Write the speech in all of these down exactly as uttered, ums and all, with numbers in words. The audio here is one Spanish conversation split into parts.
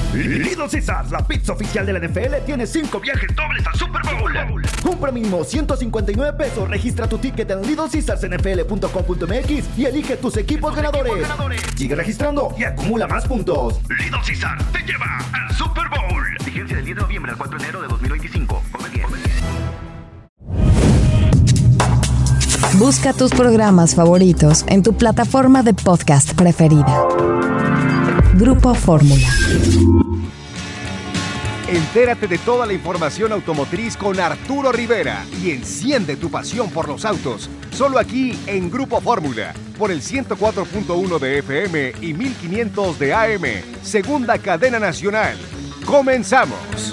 Little Caesars, la pizza oficial de la N F L, tiene cinco viajes dobles al Super Bowl. Compra mínimo ciento cincuenta y nueve pesos, registra tu ticket en little caesars n f l punto com punto m x y elige tus equipos ganadores. equipos ganadores. Sigue registrando y acumula más puntos. Little Caesars te lleva al Super Bowl. Vigencia del diez de noviembre al cuatro de enero de dos mil veinticinco. Come bien. Busca tus programas favoritos en tu plataforma de podcast preferida. Grupo Fórmula. Entérate de toda la información automotriz con Arturo Rivera y enciende tu pasión por los autos. Solo aquí en Grupo Fórmula, por el ciento cuatro punto uno de F M y mil quinientos de A M, segunda cadena nacional. ¡Comenzamos!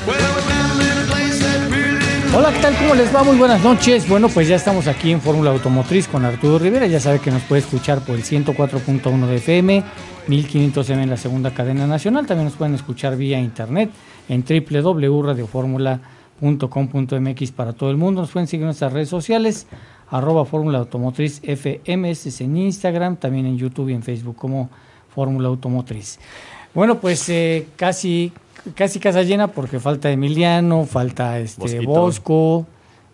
Hola, ¿qué tal? ¿Cómo les va? Muy buenas noches. Bueno, pues ya estamos aquí en Fórmula Automotriz con Arturo Rivera. Ya sabe que nos puede escuchar por el ciento cuatro punto uno de F M, mil quinientos M en la segunda cadena nacional. También nos pueden escuchar vía internet en doble u doble u doble u punto radio fórmula punto com punto m x para todo el mundo. Nos pueden seguir en nuestras redes sociales, arroba Fórmula Automotriz F M, es en Instagram, también en YouTube y en Facebook como Fórmula Automotriz. Bueno, pues eh, casi... Casi casa llena porque falta Emiliano, falta este Bosquito. Bosco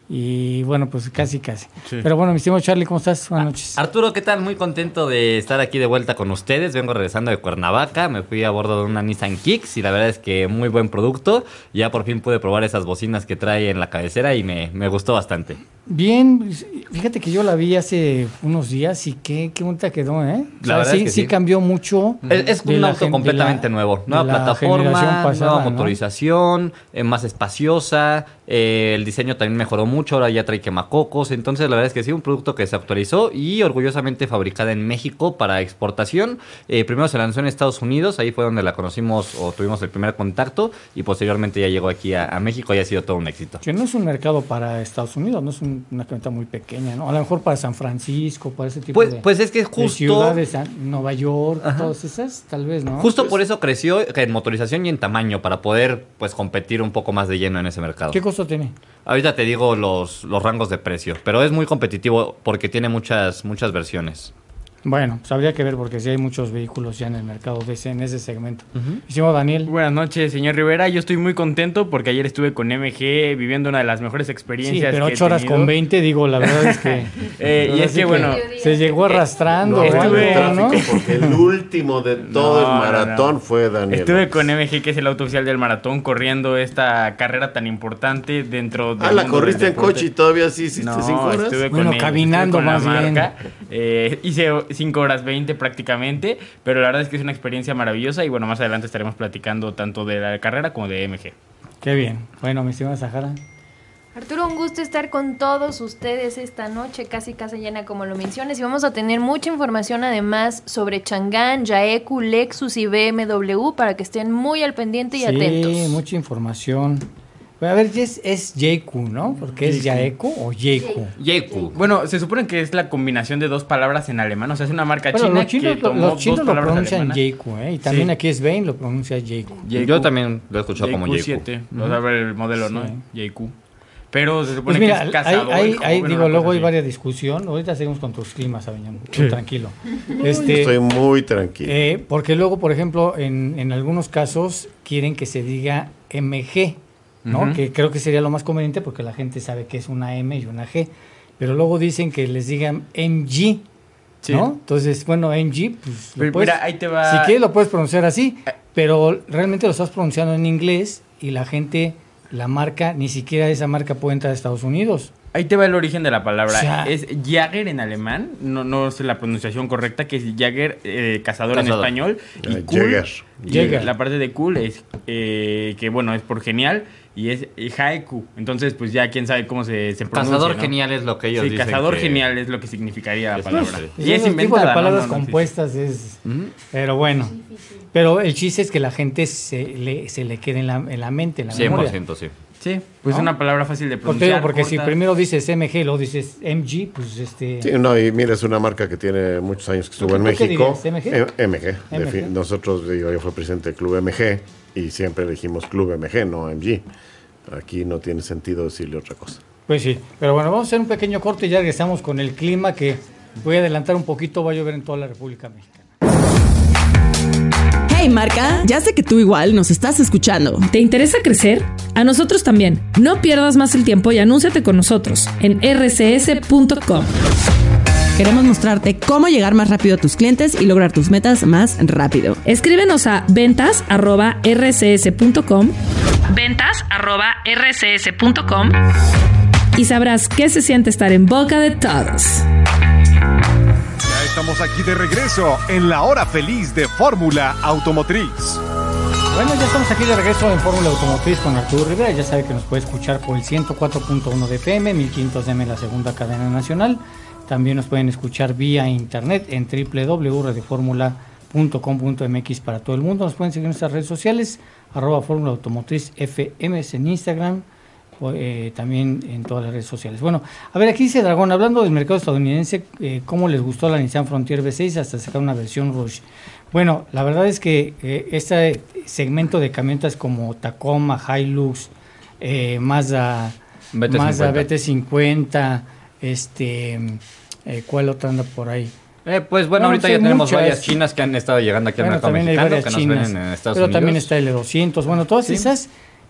y bueno, pues casi casi. Sí. Pero bueno, mi estimado Charlie, ¿cómo estás? Buenas noches. Arturo, ¿qué tal? Muy contento de estar aquí de vuelta con ustedes. Vengo regresando de Cuernavaca, me fui a bordo de una Nissan Kicks y la verdad es que muy buen producto. Ya por fin pude probar esas bocinas que trae en la cabecera y me, me gustó bastante. Bien, fíjate que yo la vi hace unos días y qué, qué bonita quedó, ¿eh? O sea, la verdad sí, es que sí, sí cambió mucho. Es, es un auto gen- completamente la, nuevo. Nueva plataforma, pasada, nueva motorización, ¿no? eh, más espaciosa. Eh, el diseño también mejoró mucho, ahora ya trae quemacocos. Entonces la verdad es que sí, un producto que se actualizó y orgullosamente fabricada en México para exportación. Eh, primero se lanzó en Estados Unidos, ahí fue donde la conocimos o tuvimos el primer contacto y posteriormente ya llegó aquí a, a México y ha sido todo un éxito. Que no es un mercado para Estados Unidos, no es un una camioneta muy pequeña, ¿no? A lo mejor para San Francisco, para ese tipo pues, de, pues es que justo, de ciudades, Nueva York, ajá, todas esas, tal vez, ¿no? Justo pues, por eso creció en motorización y en tamaño, para poder pues competir un poco más de lleno en ese mercado. ¿Qué costo tiene? Ahorita te digo los, los rangos de precio, pero es muy competitivo porque tiene muchas, muchas versiones. Bueno, pues habría que ver porque sí hay muchos vehículos ya en el mercado de ese, en ese segmento. Uh-huh. Hicimos Daniel. Buenas noches, señor Rivera. Yo estoy muy contento porque ayer estuve con M G viviendo una de las mejores experiencias. Sí, pero que ocho horas con veinte, digo, la verdad es que... eh, y es que, que, bueno... Se llegó arrastrando. No, estuve, algo, ¿no? Porque el último de todo no, el maratón no, no. fue Daniel. Estuve con M G, que es el auto oficial del maratón, corriendo esta carrera tan importante dentro de... Ah, ¿la corriste en coche y todavía sí hiciste no, cinco horas? Estuve bueno, con caminando él, estuve con más bien. Marca, eh, hice cinco horas veinte prácticamente, pero la verdad es que es una experiencia maravillosa y bueno, más adelante estaremos platicando tanto de la carrera como de M G. Qué bien. Bueno, mi estimada Sahara. Arturo, un gusto estar con todos ustedes esta noche, casi casa llena como lo mencionas, y vamos a tener mucha información además sobre Chang'an, Jaeku, Lexus y B M W para que estén muy al pendiente y sí, atentos. Sí, mucha información. A ver, es, es Jaeku, ¿no? Porque es Jaeku o Jaeku. Jaeku. Bueno, se supone que es la combinación de dos palabras en alemán. O sea, es una marca bueno, china los chinos, que tomó los chinos dos lo palabras pronuncian alemanas. Jaeku, ¿eh? Y también sí. Aquí es Bain lo pronuncia Jaeku. Yo también lo he escuchado Jaeku como Jaeku. siete. Uh-huh. Vamos a ver el modelo, sí. ¿no? Jaeku. Pero se supone pues mira, que es cazador. Hay, hay, hay, joven, digo, luego hay así. varias discusión. Ahorita seguimos con tus climas, Aviñón. Sí. Tranquilo. Este, Estoy muy tranquilo. Eh, porque luego, por ejemplo, en, en algunos casos quieren que se diga M G. ¿no? Uh-huh. Que creo que sería lo más conveniente porque la gente sabe que es una M y una G, pero luego dicen que les digan M G, sí. ¿no? Entonces, bueno, M G, pues pero, puedes, mira, ahí te va... si quieres lo puedes pronunciar así, pero realmente lo estás pronunciando en inglés y la gente, la marca, ni siquiera esa marca puede entrar a Estados Unidos. Ahí te va el origen de la palabra. O sea, es Jäger en alemán, no, no sé la pronunciación correcta, que es Jäger, eh, cazador, cazador en español. Y uh, cool, Jäger. Jäger. La parte de cool es eh, que, bueno, es por genial. Y es Jaeku. Entonces, pues ya quién sabe cómo se, se pronuncia. Cazador ¿no? genial es lo que ellos sí, dicen. Cazador que... genial es lo que significaría la palabra. Pues, y es inventada, tipo de palabras no, no, compuestas no, es... Uh-huh. Pero bueno. Pero el chiste es que la gente se le, se le quede en la, en la mente, en la cien por memoria. ciento sí. Sí, pues es ¿no? una palabra fácil de porque, pronunciar. Porque corta. si primero dices M G y luego dices M G, pues este... Sí, no, y mira, es una marca que tiene muchos años que estuvo en México. ¿Qué dirías? ¿M G? M G. M G. Nosotros, digo, yo fui presidente del Club M G y siempre elegimos Club M G, no M G. Aquí no tiene sentido decirle otra cosa. Pues sí, pero bueno, vamos a hacer un pequeño corte y ya regresamos con el clima que voy a adelantar un poquito, va a llover en toda la República Mexicana. Hey marca, ya sé que tú igual nos estás escuchando. ¿Te interesa crecer? A nosotros también. No pierdas más el tiempo y anúnciate con nosotros en erre ce ese punto com. Queremos mostrarte cómo llegar más rápido a tus clientes y lograr tus metas más rápido. Escríbenos a ventas arroba erre ce ese punto com, ventas arroba erre ce ese punto com y sabrás qué se siente estar en boca de todos. Ya estamos aquí de regreso en la hora feliz de Fórmula Automotriz. Bueno, ya estamos aquí de regreso en Fórmula Automotriz con Arturo Rivera. Ya sabe que nos puede escuchar por el ciento cuatro punto uno de F M, mil quinientos eme en la segunda cadena nacional. También nos pueden escuchar vía internet en doble u doble u doble u punto radio fórmula punto com punto eme equis para todo el mundo. Nos pueden seguir en nuestras redes sociales, arroba Fórmula Automotriz F M en Instagram, eh, también en todas las redes sociales. Bueno, a ver, aquí dice Dragón, hablando del mercado estadounidense, eh, ¿cómo les gustó la Nissan Frontier V seis hasta sacar una versión Rush? Bueno, la verdad es que eh, este segmento de camionetas como Tacoma, Hilux, eh, Mazda, Mazda B T cincuenta, este, eh, ¿cuál otra anda por ahí? Eh, pues bueno, no, ahorita ya tenemos muchas varias chinas que han estado llegando aquí al bueno, mercado mexicano, que nos chinas, ven en Estados pero Unidos. También está el doscientos, bueno, todas sí. esas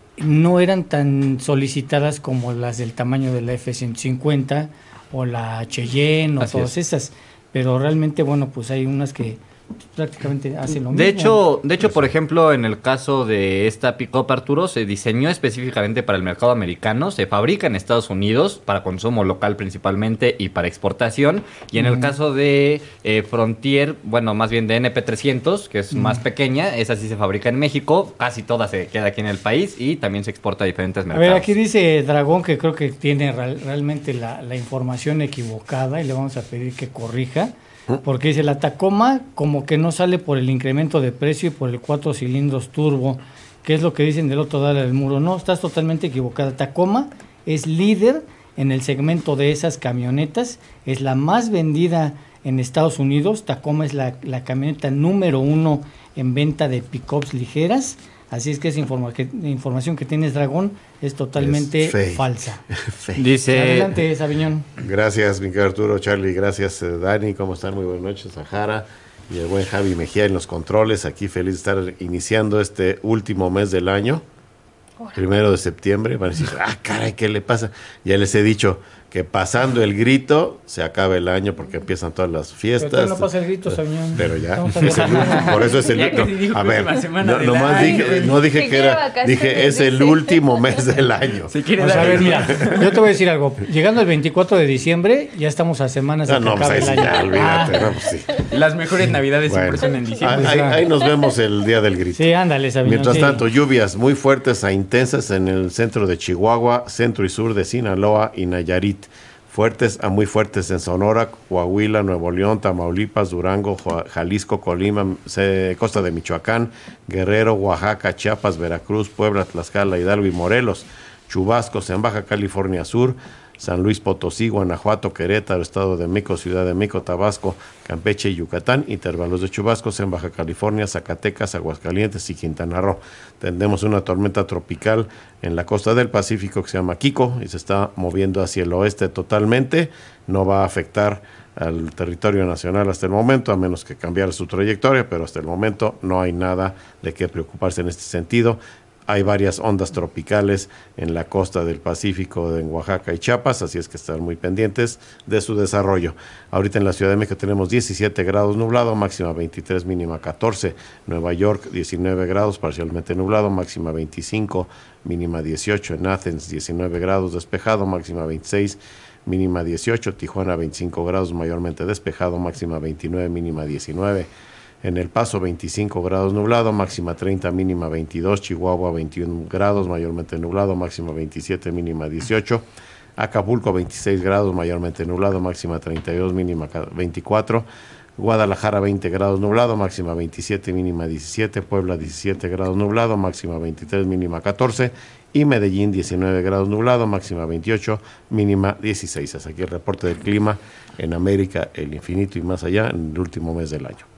no eran tan solicitadas como las del tamaño de la F ciento cincuenta o la Cheyenne o Así todas es. esas, pero realmente, bueno, pues hay unas que prácticamente hacen lo de mismo. Hecho, de hecho, por ejemplo, en el caso de esta pick-up, Arturo, se diseñó específicamente para el mercado americano, se fabrica en Estados Unidos para consumo local principalmente y para exportación, y en mm. el caso de eh, Frontier, bueno, más bien de N P trescientos, que es mm. más pequeña, esa sí se fabrica en México, casi toda se queda aquí en el país y también se exporta a diferentes mercados. A ver, aquí dice Dragón que creo que tiene real, realmente la, la información equivocada y le vamos a pedir que corrija. Porque dice la Tacoma como que no sale por el incremento de precio y por el cuatro cilindros turbo, que es lo que dicen del otro lado del muro. No, estás totalmente equivocada. Tacoma es líder en el segmento de esas camionetas, es la más vendida en Estados Unidos. Tacoma es la, la camioneta número uno en venta de pickups ligeras. Así es que esa informa que, información que tienes, Dragón, es totalmente es falsa. Dice... Adelante, Sabiñón. Gracias, mi querido Arturo, Charlie. Gracias, eh, Dani. ¿Cómo están? Muy buenas noches, Sahara. Y el buen Javi Mejía en los controles. Aquí feliz de estar iniciando este último mes del año. Primero de septiembre. Van a decir, ah, caray, ¿qué le pasa? Ya les he dicho que pasando el grito se acaba el año porque empiezan todas las fiestas. Pero no pasa el grito, Sabiñón. Pero ya, es el, por eso es el no, a ver, no, nomás dije, no dije que era, dije es el último mes del año. Si quieres, a ver, mira, yo te voy a decir algo. Llegando el veinticuatro de diciembre, ya estamos a semanas de no, que acabe pues el año. Ya, olvídate, ah. no, pues sí. Las mejores navidades bueno, siempre son en diciembre. Ahí, ahí nos vemos el día del grito. Sí, ándale, Sabiñón. Mientras sí. tanto, lluvias muy fuertes e intensas en el centro de Chihuahua, centro y sur de Sinaloa y Nayarit. Fuertes a muy fuertes en Sonora, Coahuila, Nuevo León, Tamaulipas, Durango, Jalisco, Colima, costa de Michoacán, Guerrero, Oaxaca, Chiapas, Veracruz, Puebla, Tlaxcala, Hidalgo y Morelos. Chubascos en Baja California Sur, San Luis Potosí, Guanajuato, Querétaro, Estado de México, Ciudad de México, Tabasco, Campeche y Yucatán. Intervalos de chubascos en Baja California, Zacatecas, Aguascalientes y Quintana Roo. Tendremos una tormenta tropical en la costa del Pacífico que se llama Kiko y se está moviendo hacia el oeste totalmente. No va a afectar al territorio nacional hasta el momento, a menos que cambiara su trayectoria, pero hasta el momento no hay nada de qué preocuparse en este sentido. Hay varias ondas tropicales en la costa del Pacífico, en Oaxaca y Chiapas, así es que están muy pendientes de su desarrollo. Ahorita en la Ciudad de México tenemos diecisiete grados nublado, máxima veintitrés, mínima catorce. Nueva York, diecinueve grados, parcialmente nublado, máxima veinticinco, mínima dieciocho. En Athens, diecinueve grados, despejado, máxima veintiséis, mínima dieciocho. Tijuana, veinticinco grados, mayormente despejado, máxima veintinueve, mínima diecinueve. En El Paso, veinticinco grados nublado, máxima treinta, mínima veintidós. Chihuahua, veintiún grados, mayormente nublado, máxima veintisiete, mínima dieciocho. Acapulco, veintiséis grados, mayormente nublado, máxima treinta y dos, mínima veinticuatro. Guadalajara, veinte grados nublado, máxima veintisiete, mínima diecisiete. Puebla, diecisiete grados nublado, máxima veintitrés, mínima catorce. Y Medellín, diecinueve grados nublado, máxima veintiocho, mínima dieciséis. Hasta aquí el reporte del clima en América, el infinito y más allá, en el último mes del año.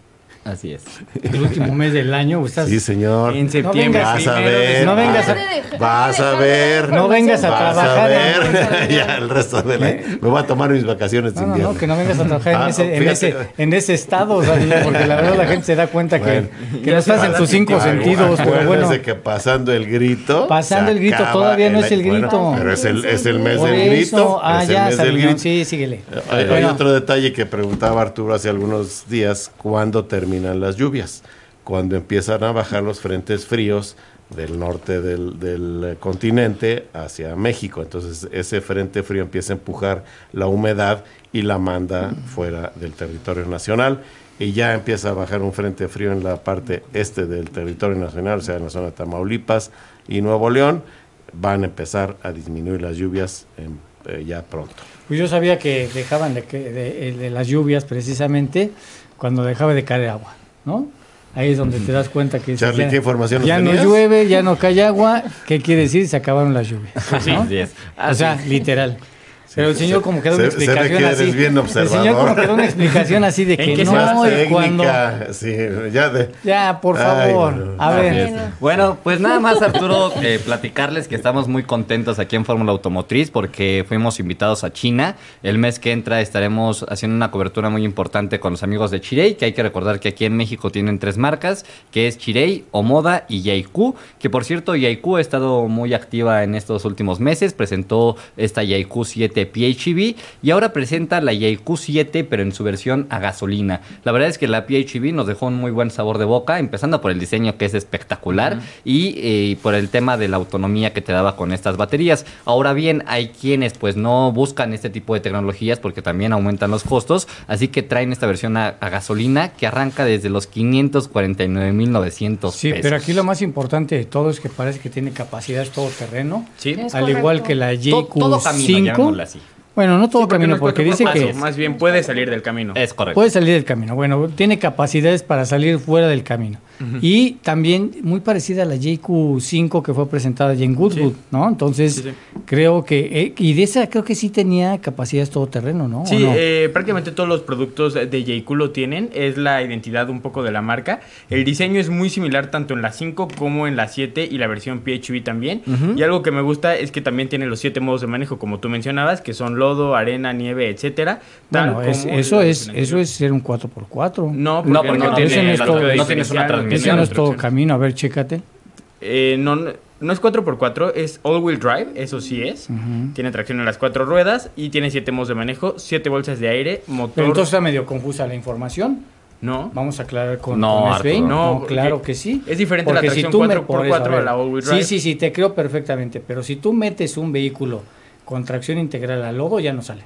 Así es. El último mes del año. Estás... Sí, señor. En septiembre. No vas a ver. No vengas a, vas a ver. No vengas a vas trabajar. A ver. Ya el resto de la... Me voy a tomar mis vacaciones de no, invierno. No, no, que no vengas a trabajar ah, en, ese, en, ese, en ese estado, o sea, porque la verdad la gente se da cuenta bueno, que, que no estás en tus cinco sentidos. Pero bueno, que pasando el grito. Pasando el grito, todavía no es el grito. Bueno, pero es el, es el mes Por del eso, grito. Ah, es ya, el mes del grito. Sí, síguele. Hay, hay otro detalle que preguntaba Arturo hace algunos días: ¿cuándo terminan las lluvias? Cuando empiezan a bajar los frentes fríos del norte del, del continente hacia México. Entonces ese frente frío empieza a empujar la humedad y la manda fuera del territorio nacional, y ya empieza a bajar un frente frío en la parte este del territorio nacional, o sea, en la zona de Tamaulipas y Nuevo León. Van a empezar a disminuir las lluvias en, eh, ya pronto. Pues yo sabía que dejaban de, de, de las lluvias precisamente cuando dejaba de caer agua, ¿no? Ahí es donde te das cuenta que Charlie, ya, ¿qué información ya no llueve, ya no cae agua. ¿Qué quiere decir? Se acabaron las lluvias, ¿no? Así es. O sea, literal. Pero el señor como que da una se, explicación se así. Bien el señor como que da una explicación así de que no, y cuando... Sí, ya, de... ya, por favor. Ay, bueno. A ver. Bueno, pues nada más, Arturo, eh, platicarles que estamos muy contentos aquí en Fórmula Automotriz porque fuimos invitados a China. El mes que entra estaremos haciendo una cobertura muy importante con los amigos de Chery, que hay que recordar que aquí en México tienen tres marcas, que es Chery, Omoda y Yaiku, que por cierto Yaiku ha estado muy activa en estos últimos meses. Presentó esta Yaiku siete P H E V y ahora presenta la Yaiku siete pero en su versión a gasolina. La verdad es que la P H E V nos dejó un muy buen sabor de boca, empezando por el diseño que es espectacular uh-huh. y eh, por el tema de la autonomía que te daba con estas baterías. Ahora bien, hay quienes pues no buscan este tipo de tecnologías porque también aumentan los costos, así que traen esta versión a, a gasolina que arranca desde los quinientos cuarenta y nueve mil novecientos sí, pesos. Pero aquí lo más importante de todo es que parece que tiene capacidad todoterreno, sí, al correcto. Igual que la Yaiku cinco. Así. Bueno, no todo sí, camino, no porque dice que... Más bien puede salir del camino. Es correcto. Puede salir del camino. Bueno, tiene capacidades para salir fuera del camino. Uh-huh. Y también muy parecida a la Yaiku cinco que fue presentada allí en Goodwood, sí. ¿no? Entonces, sí, sí. creo que... Eh, y de esa creo que sí tenía capacidades todoterreno, ¿no? Sí, no? eh, prácticamente todos los productos de Yaiku lo tienen. Es la identidad un poco de la marca. El diseño es muy similar tanto en la cinco como en la siete y la versión P H E V también. Uh-huh. Y algo que me gusta es que también tiene los siete modos de manejo, como tú mencionabas, que son lodo, arena, nieve, etcétera. Bueno, es, eso es eso es ser un cuatro por cuatro. No, porque no, porque no, no, tiene, es todo, no tienes una transmisión. Ese no es todo camino. A ver, chécate. Eh, no, no es cuatro por cuatro, es all-wheel drive, eso sí es. Uh-huh. Tiene tracción en las cuatro ruedas y tiene siete modos de manejo, siete bolsas de aire, motor... Pero entonces está medio confusa la información. No. Vamos a aclarar con, no, con Svein. No, no, claro que sí. Es diferente porque la tracción si cuatro por cuatro a la all-wheel drive. Sí, sí, sí, te creo perfectamente. Pero si tú metes un vehículo con tracción integral al lodo, ya no sale.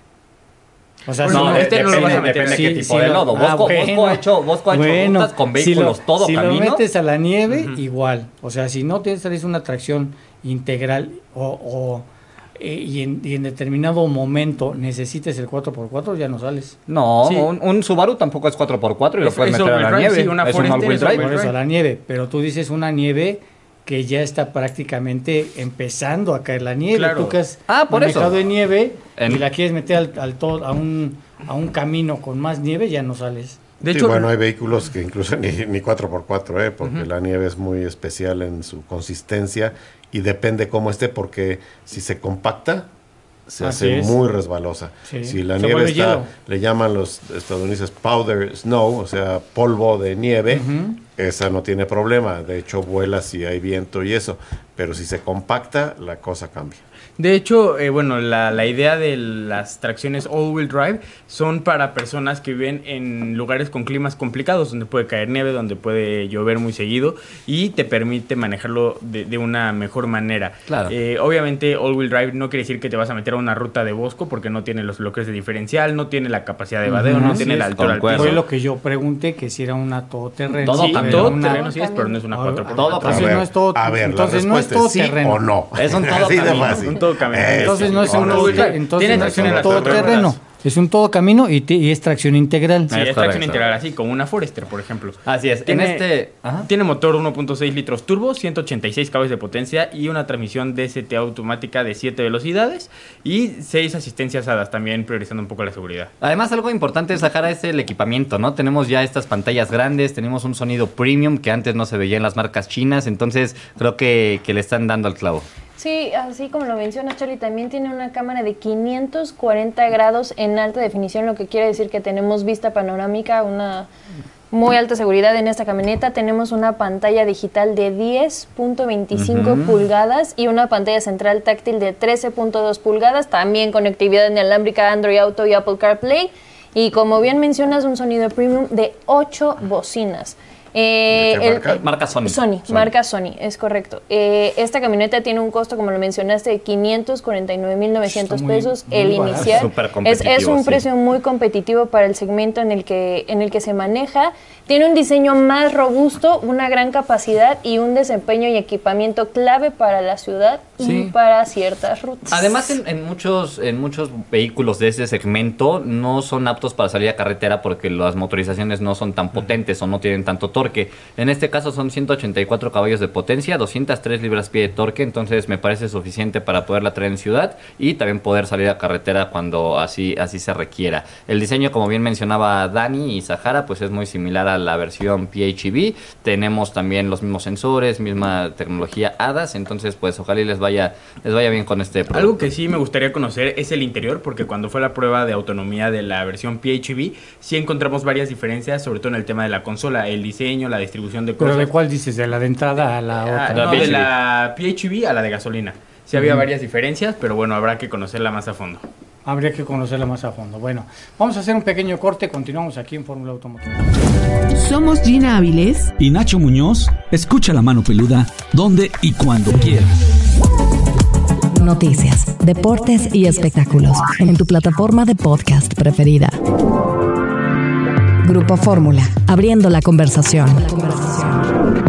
O sea, no, no este depende, no lo vas a meter. Depende sí, qué tipo sí, de lodo. Ah, Bosco, bueno, Bosco ha hecho, Bosco ha hecho bueno, rutas con vehículos si lo, todo si camino. Si lo metes a la nieve, uh-huh. igual. O sea, si no tienes una tracción integral o, o eh, y, en, y en determinado momento necesites el cuatro por cuatro, ya no sales. No, sí. un, un Subaru tampoco es cuatro por cuatro y lo puedes meter a la nieve. Sí, una es un all-wheel drive. Por eso, a la nieve. Pero tú dices una nieve que ya está prácticamente empezando a caer la nieve. Claro. Tú que has ah, por manejado eso. de nieve en... y la quieres meter al, al todo, a un a un camino con más nieve, ya no sales. De hecho, sí, bueno, hay vehículos que incluso ni, ni cuatro por cuatro, ¿eh? Porque uh-huh. la nieve es muy especial en su consistencia y depende cómo esté, porque si se compacta, se Así hace es. muy resbalosa. Sí. Si la se nieve está, hielo. le llaman los estadounidenses powder snow, o sea, polvo de nieve, uh-huh. esa no tiene problema. De hecho, vuela si hay viento y eso. Pero si se compacta, la cosa cambia. De hecho, eh, bueno, la, la idea de las tracciones all-wheel drive son para personas que viven en lugares con climas complicados, donde puede caer nieve, donde puede llover muy seguido y te permite manejarlo de, de una mejor manera. Claro. Eh, obviamente, all-wheel drive no quiere decir que te vas a meter a una ruta de Bosco porque no tiene los bloques de diferencial, no tiene la capacidad de vadeo, uh-huh. no tiene la altura al piso. Fue lo que yo pregunté, que si era una todoterreno. Todo sí, todo una... terreno sí es, pero no es una cuatro por cuatro. Entonces no es todo, a ver, entonces la no es todo sí terreno. o no. Es un todo Así camino. De un todo camino. Entonces no es un todo terreno. Es un todo camino y, y es tracción integral. Sí, es, es tracción integral, así como una Forester, por ejemplo. Así es. Tiene, en este Ajá. tiene motor uno punto seis litros turbo, ciento ochenta y seis caballos de potencia y una transmisión D S T automática de siete velocidades y seis asistencias hadas, también priorizando un poco la seguridad. Además, algo importante de Sahara es el equipamiento, ¿no? Tenemos ya estas pantallas grandes, tenemos un sonido premium que antes no se veía en las marcas chinas, entonces creo que, que le están dando al clavo. Sí, así como lo menciona Charlie, también tiene una cámara de quinientos cuarenta grados en alta definición, lo que quiere decir que tenemos vista panorámica, una muy alta seguridad en esta camioneta. Tenemos una pantalla digital de diez punto veinticinco uh-huh. pulgadas y una pantalla central táctil de trece punto dos pulgadas, también conectividad inalámbrica Android Auto y Apple CarPlay. Y como bien mencionas, un sonido premium de ocho bocinas. Eh, ¿De qué marca? El, marca Sony. Sony. Sony, marca Sony, es correcto. Eh, esta camioneta tiene un costo, como lo mencionaste, de quinientos cuarenta y nueve mil novecientos pesos muy, el muy inicial. Es, es un sí. precio muy competitivo para el segmento en el que en el que se maneja. Tiene un diseño más robusto, una gran capacidad y un desempeño y equipamiento clave para la ciudad sí. y para ciertas rutas. Además, en, en muchos en muchos vehículos de ese segmento no son aptos para salir a carretera porque las motorizaciones no son tan potentes o no tienen tanto torque. En este caso son ciento ochenta y cuatro caballos de potencia, doscientas tres libras-pie de torque, entonces me parece suficiente para poderla traer en ciudad y también poder salir a carretera cuando así así se requiera. El diseño, como bien mencionaba Dani y Sahara, pues es muy similar a la versión P H E V. Tenemos también los mismos sensores, misma tecnología A D A S, entonces pues ojalá y les vaya les vaya bien con este producto. Algo que sí me gustaría conocer es el interior, porque cuando fue la prueba de autonomía de la versión P H E V sí encontramos varias diferencias, sobre todo en el tema de la consola, el diseño, la distribución de cosas. ¿Pero de cuál dices? ¿De la de entrada a la otra? Ah, no, de la P H E V a la de gasolina. Sí había uh-huh. varias diferencias, pero bueno, habrá que conocerla más a fondo. Habría que conocerla más a fondo. Bueno, vamos a hacer un pequeño corte, continuamos aquí en Fórmula Automotriz. Somos Gina Áviles y Nacho Muñoz. Escucha La Mano Peluda donde y cuando quieras. Noticias, deportes y espectáculos en tu plataforma de podcast preferida. Grupo Fórmula, abriendo la conversación. La conversación.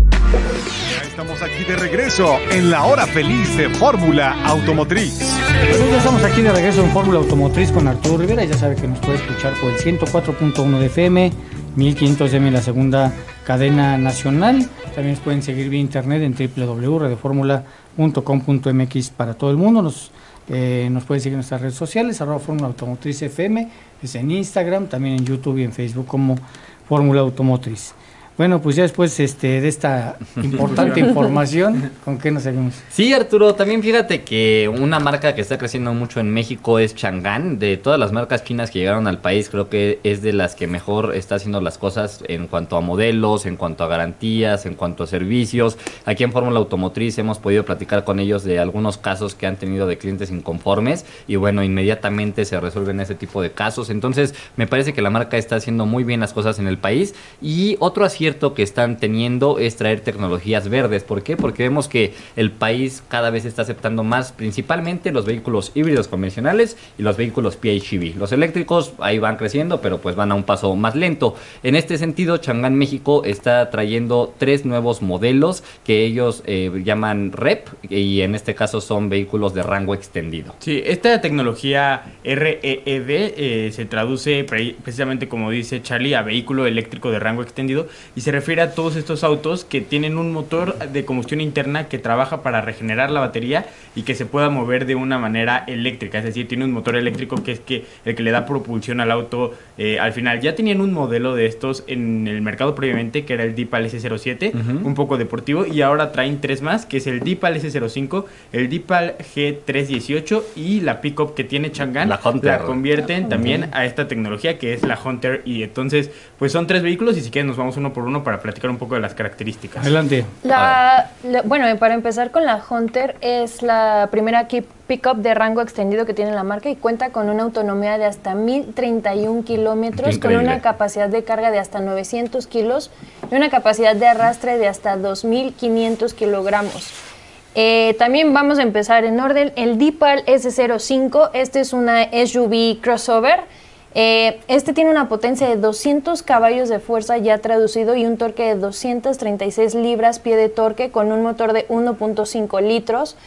Estamos aquí de regreso en la hora feliz de Fórmula Automotriz. Bueno, ya estamos aquí de regreso en Fórmula Automotriz con Arturo Rivera. Ya sabe que nos puede escuchar por el ciento cuatro punto uno de F M, mil quinientos M en la segunda cadena nacional. También nos pueden seguir vía internet en doble u doble u doble u punto radio fórmula punto com punto m x para todo el mundo. Nos, eh, nos pueden seguir en nuestras redes sociales, arroba Fórmula Automotriz F M, es en Instagram, también en YouTube y en Facebook como Fórmula Automotriz. Bueno, pues ya después este, de esta importante información, ¿con qué nos seguimos? Sí, Arturo, también fíjate que una marca que está creciendo mucho en México es Changan. De todas las marcas chinas que llegaron al país, creo que es de las que mejor está haciendo las cosas en cuanto a modelos, en cuanto a garantías, en cuanto a servicios. Aquí en Fórmula Automotriz hemos podido platicar con ellos de algunos casos que han tenido de clientes inconformes y bueno, inmediatamente se resuelven ese tipo de casos. Entonces, me parece que la marca está haciendo muy bien las cosas en el país. Y otro acierto que están teniendo es traer tecnologías verdes. ¿Por qué? Porque vemos que el país cada vez está aceptando más, principalmente los vehículos híbridos convencionales y los vehículos P H E V. Los eléctricos ahí van creciendo, pero pues van a un paso más lento. En este sentido, Changan México está trayendo tres nuevos modelos que ellos eh, llaman R E P y en este caso son vehículos de rango extendido. Sí, esta tecnología R E E D eh, se traduce pre- precisamente, como dice Charlie, a vehículo eléctrico de rango extendido y se refiere a todos estos autos que tienen un motor de combustión interna que trabaja para regenerar la batería y que se pueda mover de una manera eléctrica, es decir, tiene un motor eléctrico que es que el que le da propulsión al auto eh, al final. Ya tenían un modelo de estos en el mercado previamente, que era el Deepal S cero siete, uh-huh. un poco deportivo, y ahora traen tres más, que es el Deepal S cero cinco, el Deepal G trescientos dieciocho y la pickup que tiene Changan, la, Hunter. la convierten también a esta tecnología que es la Hunter, y entonces pues son tres vehículos y si quieren nos vamos uno por uno para platicar un poco de las características. Adelante. La, la, bueno, para empezar con la Hunter, es la primera pickup de rango extendido que tiene la marca y cuenta con una autonomía de hasta mil treinta y un kilómetros, con una capacidad de carga de hasta novecientos kilos y una capacidad de arrastre de hasta dos mil quinientos kilogramos. Eh, también vamos a empezar en orden. El Deepal S cero cinco, este es una S U V crossover. Eh, este tiene una potencia de doscientos caballos de fuerza ya traducido y un torque de doscientas treinta y seis libras pie de torque con un motor de uno punto cinco litros.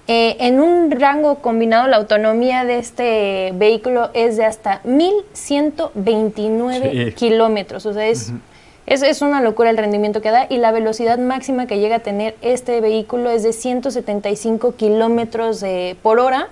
Eh, en un rango combinado, la autonomía de este vehículo es de hasta mil ciento veintinueve sí. kilómetros. O sea, es, uh-huh. es, es una locura el rendimiento que da, y la velocidad máxima que llega a tener este vehículo es de ciento setenta y cinco kilómetros eh, por hora.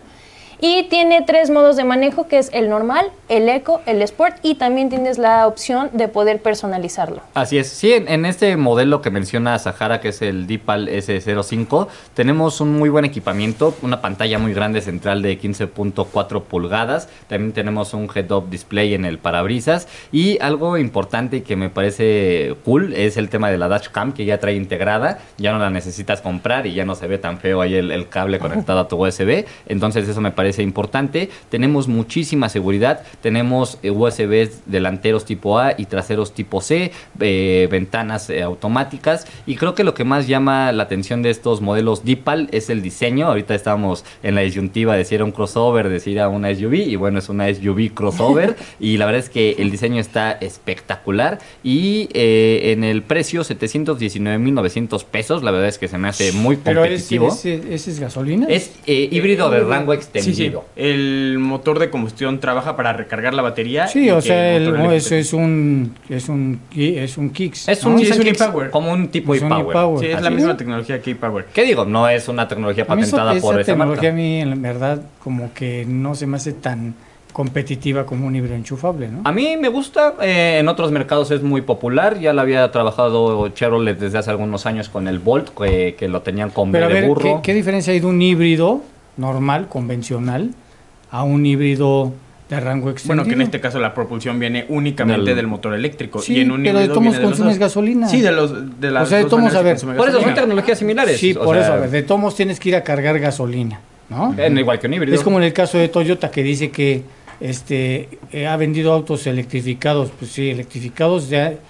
Y tiene tres modos de manejo, que es el normal, el eco, el sport, y también tienes la opción de poder personalizarlo. Así es. Sí, en, en este modelo que menciona Sahara, que es el Deepal ese cero cinco, tenemos un muy buen equipamiento, una pantalla muy grande central de quince punto cuatro pulgadas, también tenemos un head-up display en el parabrisas, y algo importante que me parece cool es el tema de la dashcam, que ya trae integrada, ya no la necesitas comprar y ya no se ve tan feo ahí el, el cable conectado a tu U S B, entonces eso me parece importante. Tenemos muchísima seguridad, tenemos eh, U S Bs delanteros tipo A y traseros tipo C, eh, ventanas eh, automáticas, y creo que lo que más llama la atención de estos modelos Deepal es el diseño. Ahorita estábamos en la disyuntiva de si era un crossover, de si era una S U V, y bueno, es una S U V crossover y la verdad es que el diseño está espectacular, y eh, en el precio setecientos diecinueve mil novecientos pesos, la verdad es que se me hace muy competitivo. ¿Pero ese, ese, ese es gasolina? Es eh, híbrido de rango extendido. Sí, sí. El motor de combustión trabaja para recargar la batería. Sí, o sea, el, no, eso es un es un es un Kicks. Es un, ¿no? sí, es un e-Power, como un tipo e-Power. Sí, es Así la misma es. tecnología que e-Power. ¿Qué digo? No es una tecnología patentada a mí eso, por esa esa tecnología marca. A mí en verdad como que no se me hace tan competitiva como un híbrido enchufable, ¿no? A mí me gusta, eh, en otros mercados es muy popular, ya lo había trabajado Chevrolet desde hace algunos años con el Bolt, que, que lo tenían con Pero B de a ver, burro. ¿qué, ¿qué diferencia hay de un híbrido normal, convencional, a un híbrido de rango extendido? Bueno, que en este caso la propulsión viene únicamente del, del motor eléctrico. Sí, y en un pero de todos consumes los gasolina. Sí, de los de las o sea, de todos, a ver, por eso son tecnologías similares. Sí, o por sea, eso, a ver, de todos tienes que ir a cargar gasolina, ¿no? En igual que un híbrido. Es como en el caso de Toyota, que dice que este eh, ha vendido autos electrificados. Pues sí, electrificados ya eh,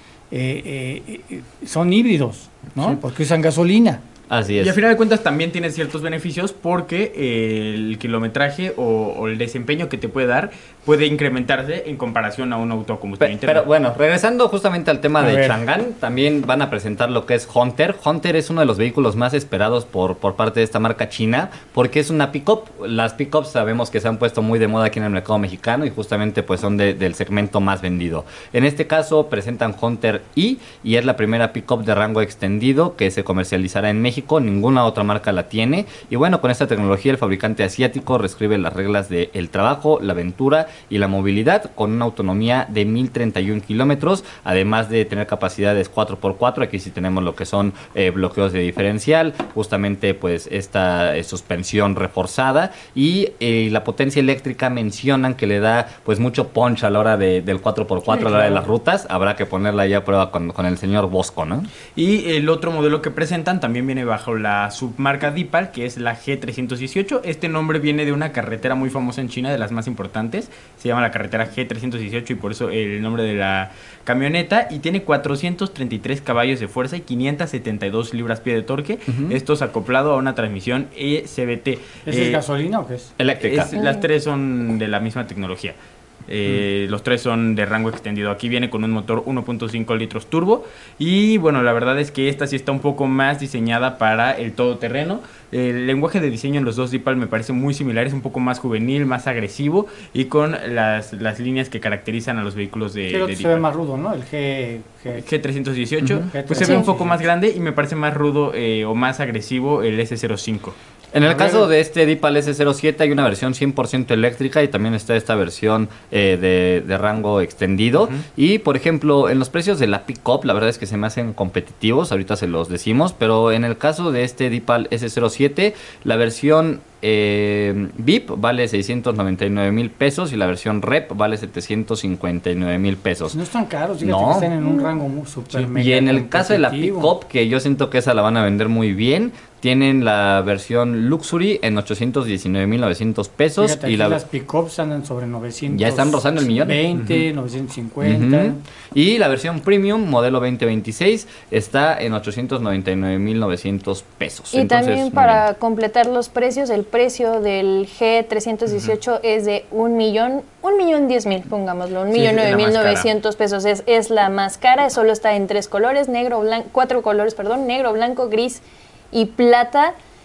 eh, eh, son híbridos, ¿no? Sí. Porque usan gasolina. Así es. Y al final de cuentas también tiene ciertos beneficios, porque eh, el kilometraje o, o el desempeño que te puede dar puede incrementarse en comparación a un auto a combustión Pe- interna. Pero bueno, regresando justamente al tema A de ver. Chang'an, también van a presentar lo que es Hunter. Hunter es uno de los vehículos más esperados por, por parte de esta marca china, porque es una pick-up. Las pick-ups sabemos que se han puesto muy de moda aquí en el mercado mexicano y justamente pues son de, del segmento más vendido. En este caso presentan Hunter E, y es la primera pick-up de rango extendido que se comercializará en México. Ninguna otra marca la tiene, y bueno, con esta tecnología el fabricante asiático reescribe las reglas del trabajo, la aventura y la movilidad, con una autonomía de mil treinta y uno kilómetros, además de tener capacidades cuatro por cuatro. Aquí sí tenemos lo que son eh, bloqueos de diferencial, justamente pues esta eh, suspensión reforzada, y eh, la potencia eléctrica mencionan que le da pues mucho punch a la hora de, del cuatro por cuatro, sí, a la hora de las rutas. Habrá que ponerla ya a prueba con, con el señor Bosco, ¿no? Y el otro modelo que presentan también viene bajo la submarca Deepal, que es la G trescientos dieciocho. Este nombre viene de una carretera muy famosa en China, de las más importantes. Se llama la carretera G trescientos dieciocho y por eso el nombre de la camioneta. Y tiene cuatrocientos treinta y tres caballos de fuerza y quinientas setenta y dos libras-pie de torque. Uh-huh. Esto es acoplado a una transmisión E C V T. ¿Es eh, gasolina o qué es? Eléctrica. Es, las tres son de la misma tecnología. Eh, mm. Los tres son de rango extendido. Aquí viene con un motor uno punto cinco litros turbo. Y bueno, la verdad es que esta sí está un poco más diseñada para el todoterreno. El lenguaje de diseño en los dos Deepal me parece muy similar. Es un poco más juvenil, más agresivo, y con las, las líneas que caracterizan a los vehículos de, Creo de que Deepal. se ve más rudo, ¿no? El G, G... G trescientos dieciocho uh-huh. Pues se ve un poco más grande y me parece más rudo eh, o más agresivo el S cero cinco. En el caso de este Deepal S cero siete hay una versión cien por ciento eléctrica, y también está esta versión eh, de, de rango extendido. Uh-huh. Y por ejemplo, en los precios de la pick-up, la verdad es que se me hacen competitivos, ahorita se los decimos, pero en el caso de este Deepal S cero siete, la versión eh, V I P vale seiscientos noventa y nueve mil pesos y la versión Rep vale setecientos cincuenta y nueve mil pesos. No están caros, fíjate no. que están en un rango muy super Sí. mega Y en el caso de la pick-up, que yo siento que esa la van a vender muy bien, tienen la versión Luxury en ochocientos diecinueve mil novecientos pesos. Fíjate, y la... las pick-ups andan sobre novecientos. Ya están rozando el millón. veinte, uh-huh. novecientos cincuenta. Uh-huh. Y la versión Premium, modelo veinte veintiséis, está en ochocientos noventa y nueve mil novecientos pesos. Y Entonces, también para completar los precios, el precio del G trescientos dieciocho uh-huh. es de un millón, un millón diez mil, pongámoslo, un sí, millón nueve mil novecientos pesos. Es, es la más cara, solo está en tres colores, negro, blanco, cuatro colores, perdón, negro, blanco, gris y plata.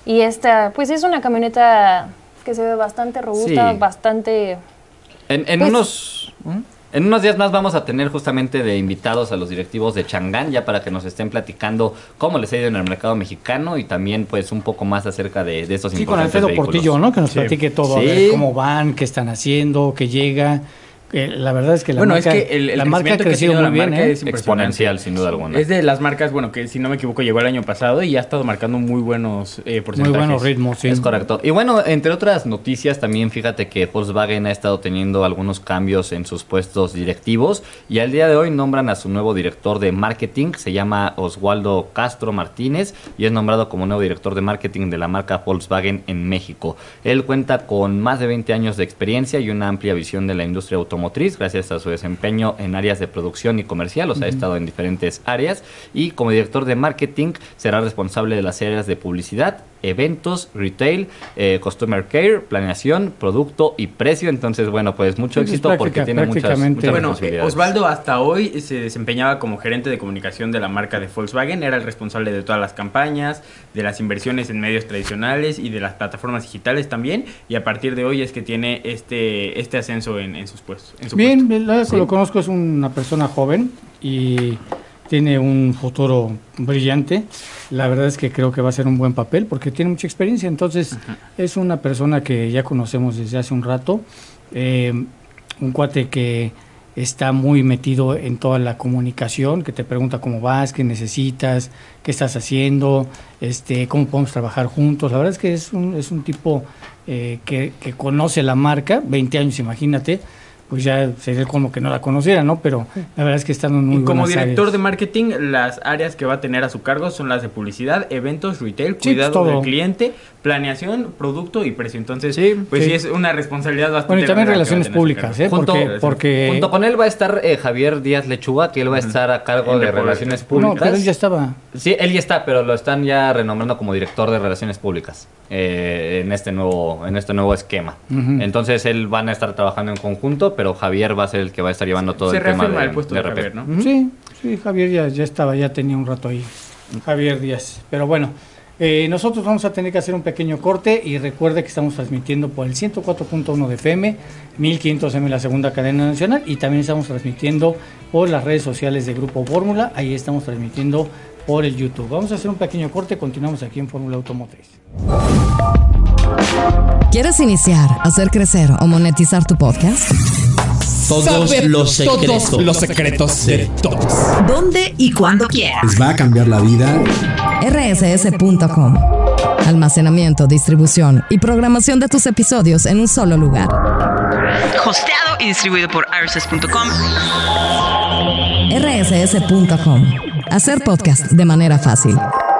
Y esta, pues es una camioneta que se ve bastante robusta, sí. bastante... En, en pues, unos... En unos días más vamos a tener justamente de invitados a los directivos de Chang'an, ya para que nos estén platicando cómo les ha ido en el mercado mexicano y también pues un poco más acerca de, de estos sí, importantes con Alfredo vehículos. Portillo, ¿no? Que nos sí. platique todo, sí. a ver cómo van, qué están haciendo, qué llega... Eh, la verdad es que la bueno, marca, es que el, el la marca ha crecido muy bien, ¿eh? Es exponencial, sin duda alguna. Es de las marcas, bueno, que si no me equivoco llegó el año pasado y ha estado marcando muy buenos eh, porcentajes. Muy buenos ritmos, sí. Es correcto. Y bueno, entre otras noticias también fíjate que Volkswagen ha estado teniendo algunos cambios en sus puestos directivos y al día de hoy nombran a su nuevo director de marketing, se llama Oswaldo Castro Martínez y es nombrado como nuevo director de marketing de la marca Volkswagen en México. Él cuenta con más de veinte años de experiencia y una amplia visión de la industria automotriz gracias a su desempeño en áreas de producción y comercial, o sea, uh-huh. ha estado en diferentes áreas y como director de marketing será responsable de las áreas de publicidad, eventos, retail, eh, customer care, planeación, producto y precio. Entonces, bueno, pues mucho sí, éxito práctica, porque tiene muchas, muchas bueno, posibilidades. Osvaldo hasta hoy se desempeñaba como gerente de comunicación de la marca de Volkswagen, era el responsable de todas las campañas, de las inversiones en medios tradicionales y de las plataformas digitales también, y a partir de hoy es que tiene este este ascenso en, en sus puestos. En su Bien, puesto. la sí. lo conozco, es una persona joven y tiene un futuro brillante. La verdad es que creo que va a ser un buen papel porque tiene mucha experiencia. Entonces, uh-huh. es una persona que ya conocemos desde hace un rato. Eh, un cuate que está muy metido en toda la comunicación, que te pregunta cómo vas, qué necesitas, qué estás haciendo, este, cómo podemos trabajar juntos. La verdad es que es un, es un tipo eh, que, que conoce la marca, veinte años, imagínate. Pues ya sería como que no la conociera, ¿no? Pero la verdad es que están en muy buenas áreas. Y como director áreas. de marketing, las áreas que va a tener a su cargo son las de publicidad, eventos, retail, sí, cuidado pues del cliente, planeación, producto y precio. Entonces, sí, pues sí. sí es una responsabilidad bastante Bueno, y también relaciones públicas, ¿eh? Junto, porque, porque... junto con él va a estar eh, Javier Díaz Lechuga, que él va a estar a cargo de, de relaciones públicas. No, pero él ya estaba. Sí, él ya está, pero lo están ya renombrando como director de relaciones públicas eh, en este nuevo en este nuevo esquema. Uh-huh. Entonces, él van a estar trabajando en conjunto, pero Javier va a ser el que va a estar llevando todo Se el tema de, el puesto de, de Javier, ¿no? Uh-huh. Sí, sí, Javier ya, ya estaba, ya tenía un rato ahí. Javier Díaz. Pero bueno, eh, nosotros vamos a tener que hacer un pequeño corte y recuerde que estamos transmitiendo por el ciento cuatro punto uno de F M, mil quinientos M la segunda cadena nacional, y también estamos transmitiendo por las redes sociales de Grupo Fórmula. Ahí estamos transmitiendo por el YouTube. Vamos a hacer un pequeño corte, continuamos aquí en Fórmula Automotriz. ¿Quieres iniciar, hacer crecer o monetizar tu podcast? Todos Saber los secretos. Todos los secretos sí. de todos. ¿Dónde y cuándo quieras? Les va a cambiar la vida. R S S punto com. Almacenamiento, distribución y programación de tus episodios en un solo lugar. Hosteado y distribuido por R S S punto com. R S S punto com. Hacer podcast de manera fácil.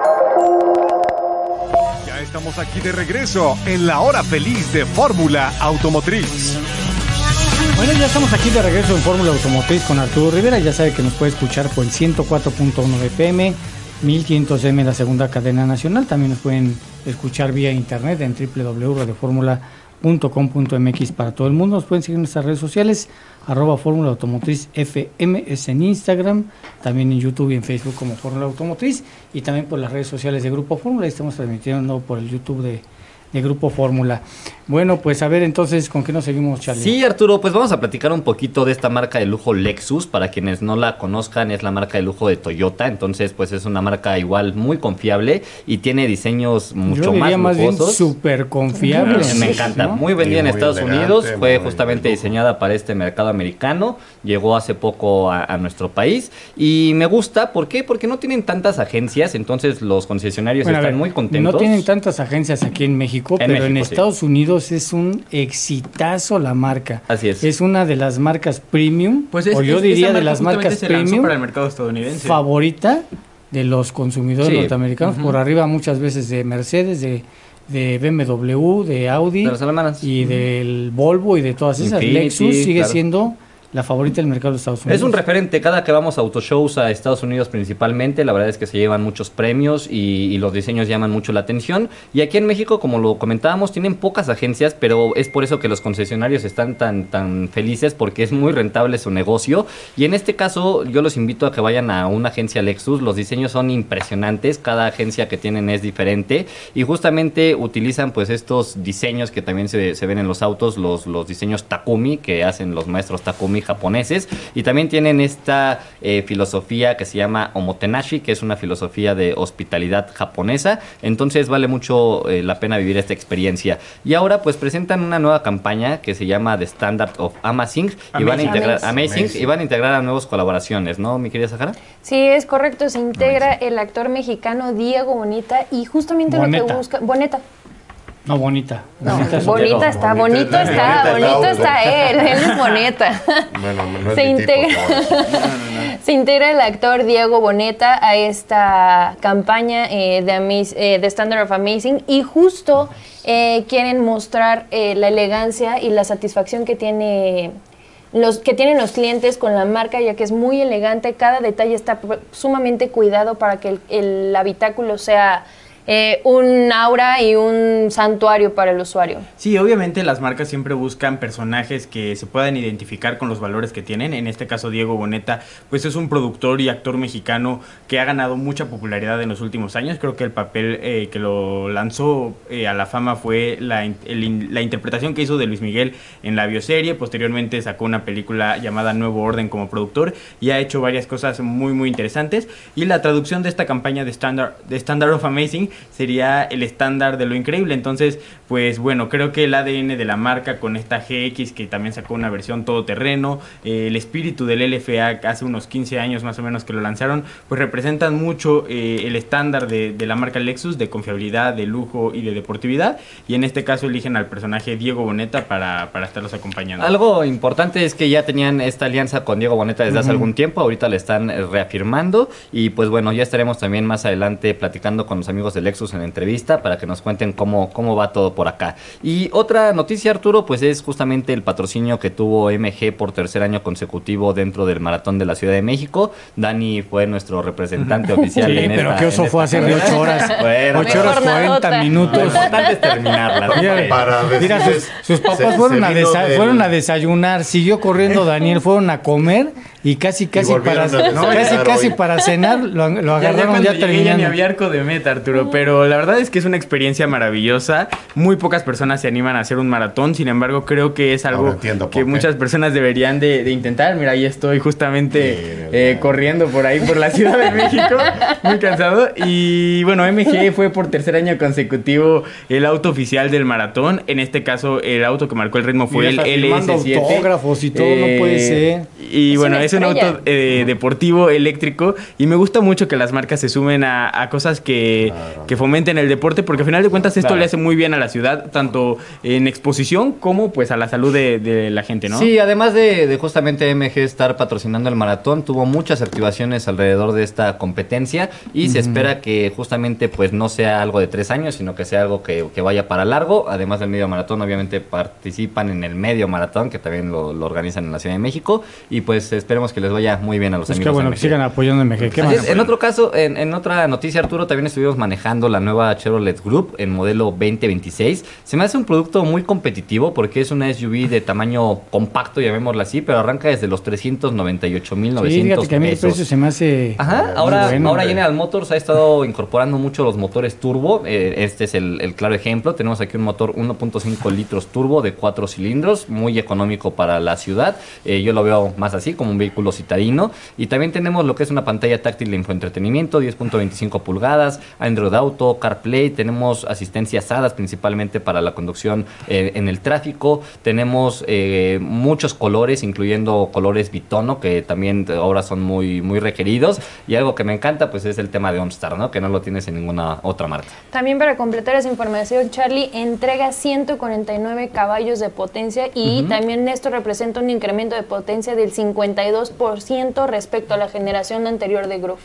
Ya estamos aquí de regreso en la hora feliz de Fórmula Automotriz. Bueno, ya estamos aquí de regreso en Fórmula Automotriz con Arturo Rivera. Ya sabe que nos puede escuchar por el ciento cuatro punto uno de F M, mil quinientos M la segunda cadena nacional. También nos pueden escuchar vía internet en doble u doble u doble u punto radio fórmula punto com punto m x para todo el mundo. Nos pueden seguir en nuestras redes sociales, arroba Fórmula Automotriz F M, es en Instagram, también en YouTube y en Facebook como Fórmula Automotriz, y también por las redes sociales de Grupo Fórmula. Estamos transmitiendo por el YouTube de, de Grupo Fórmula. Bueno, pues a ver entonces, ¿con qué nos seguimos, Charlie? Sí, Arturo, pues vamos a platicar un poquito de esta marca de lujo Lexus. Para quienes no la conozcan, es la marca de lujo de Toyota. Entonces, pues es una marca igual muy confiable y tiene diseños mucho Yo diría más lujosos. Más bien súper confiable. Me encanta, ¿no? Muy vendida en Estados elegante, Unidos. Fue justamente diseñada para este mercado americano. Llegó hace poco a, a nuestro país y me gusta. ¿Por qué? Porque no tienen tantas agencias. Entonces, los concesionarios bueno, están ver, muy contentos. No tienen tantas agencias aquí en México, en pero México, en Estados sí. Unidos es un exitazo la marca. Así es. Es una de las marcas premium, pues es, o yo es, diría de las marcas premium para el mercado estadounidense. Favorita de los consumidores sí. norteamericanos, uh-huh. por arriba muchas veces de Mercedes, de, de B M W, de Audi, de las alemanas. y uh-huh. del Volvo y de todas esas. Infinity, Lexus sigue claro. siendo la favorita del mercado de Estados Unidos. Es un referente, cada que vamos a autoshows a Estados Unidos principalmente, la verdad es que se llevan muchos premios y, y los diseños llaman mucho la atención. Y aquí en México, como lo comentábamos, tienen pocas agencias, pero es por eso que los concesionarios están tan, tan felices, porque es muy rentable su negocio. Y en este caso, yo los invito a que vayan a una agencia Lexus. Los diseños son impresionantes, cada agencia que tienen es diferente y justamente utilizan pues estos diseños que también se, se ven en los autos, los, los diseños Takumi que hacen los maestros Takumi japoneses, y también tienen esta eh, filosofía que se llama Omotenashi, que es una filosofía de hospitalidad japonesa. Entonces vale mucho eh, la pena vivir esta experiencia. Y ahora pues presentan una nueva campaña que se llama The Standard of Amazing, Amazing. y van a integrar Amazing, Amazing. y van a integrar a nuevas colaboraciones, ¿no, mi querida Sahara? Sí, es correcto, se integra Amazing. el actor mexicano Diego Boneta y justamente Boneta. lo que busca Boneta No, bonita. No, bonita, bonita está, bonito está, bonito está, bonito está él, él es Boneta. Bueno, no es se, integra, tipo, no, no, no. se integra el actor Diego Boneta a esta campaña eh, de, Amaz, eh, de Standard of Amazing y justo eh, quieren mostrar eh, la elegancia y la satisfacción que tiene... Los que tienen los clientes con la marca, ya que es muy elegante, cada detalle está sumamente cuidado para que el, el habitáculo sea eh, un aura y un santuario para el usuario. Sí, obviamente las marcas siempre buscan personajes que se puedan identificar con los valores que tienen. En este caso Diego Boneta, pues es un productor y actor mexicano que ha ganado mucha popularidad en los últimos años. Creo que el papel eh, que lo lanzó eh, a la fama fue la, el, la interpretación que hizo de Luis Miguel en la bioserie. Posteriormente sacó una película llamada Nuevo Orden como productor y ha hecho varias cosas muy muy interesantes. Y la traducción de esta campaña de Standard, de Standard of Amazing sería el estándar de lo increíble. Entonces, pues bueno, creo que el A D N de la marca con esta G X, que también sacó una versión todoterreno, eh, el espíritu del L F A hace unos quince años más o menos que lo lanzaron, pues representan mucho eh, el estándar de, de la marca Lexus, de confiabilidad, de lujo y de deportividad. Y en este caso eligen al personaje Diego Boneta para, para estarlos acompañando. Algo importante es que ya tenían esta alianza con Diego Boneta desde uh-huh. hace algún tiempo, ahorita la están reafirmando y pues bueno, ya estaremos también más adelante platicando con los amigos de Lexus en entrevista para que nos cuenten cómo, cómo va todo por acá. Y otra noticia, Arturo, pues es justamente el patrocinio que tuvo M G por tercer año consecutivo dentro del Maratón de la Ciudad de México. Dani fue nuestro representante oficial. Sí, en pero esta, que eso fue hace ocho horas. Bueno, ocho horas cuarenta minutos. Lo importante es terminarla. Mira, para mira sus, sus papás se, fueron, se a desa- del... fueron a desayunar, siguió corriendo Daniel, fueron a comer y casi casi y para no, casi casi hoy. para cenar lo, lo agarraron ya, ya, ya terminando. Ya ni había arco de meta, Arturo, pero la verdad es que es una experiencia maravillosa. Muy pocas personas se animan a hacer un maratón, sin embargo creo que es algo que muchas personas deberían de, de intentar. Mira, ahí estoy justamente sí, eh, corriendo por ahí por la Ciudad de México, muy cansado. Y bueno, M G fue por tercer año consecutivo el auto oficial del maratón. En este caso el auto que marcó el ritmo fue Mira, el L S siete. Autógrafos y todo, eh, no puede ser. Y es bueno, es un auto eh, deportivo eléctrico y me gusta mucho que las marcas se sumen a, a cosas que, claro. que fomenten el deporte, porque al final de cuentas esto claro. le hace muy bien a la ciudad, tanto en exposición como pues a la salud de, de la gente, ¿no? Sí, además de, de justamente M G estar patrocinando el maratón, tuvo muchas activaciones alrededor de esta competencia y uh-huh. se espera que justamente pues no sea algo de tres años, sino que sea algo que, que vaya para largo. Además del medio maratón, obviamente participan en el medio maratón, que también lo, lo organizan en la Ciudad de México, y pues esperemos que les vaya muy bien a los es amigos que bueno, de M G. Que sigan apoyando a M G. ¿Qué más? Es, en otro caso, en, en otra noticia, Arturo, también estuvimos manejando la nueva Chevrolet Group en modelo veinte veintiséis. Se me hace un producto muy competitivo porque es una S U V de tamaño compacto, llamémosla así, pero arranca desde los trescientos noventa y ocho mil novecientos sí, que a mí el precio se me hace Ajá, ahora, bueno, ahora General Motors ha estado incorporando mucho los motores turbo. Eh, este es el, el claro ejemplo. Tenemos aquí un motor uno punto cinco litros turbo de cuatro cilindros, muy económico para la ciudad. Eh, yo lo veo más así, como un vehículo citadino. Y también tenemos lo que es una pantalla táctil de infoentretenimiento, diez punto veinticinco pulgadas, Android Auto, CarPlay. Tenemos asistencias hadas principalmente para la conducción eh, en el tráfico. Tenemos eh, muchos colores, incluyendo colores bitono, que también ahora son muy, muy requeridos. Y algo que me encanta pues es el tema de OnStar, ¿no? Que no lo tienes en ninguna otra marca. También para completar esa información, Charlie, entrega ciento cuarenta y nueve caballos de potencia y uh-huh. también esto representa un incremento de potencia del cincuenta y dos por ciento respecto a la generación anterior de Groove.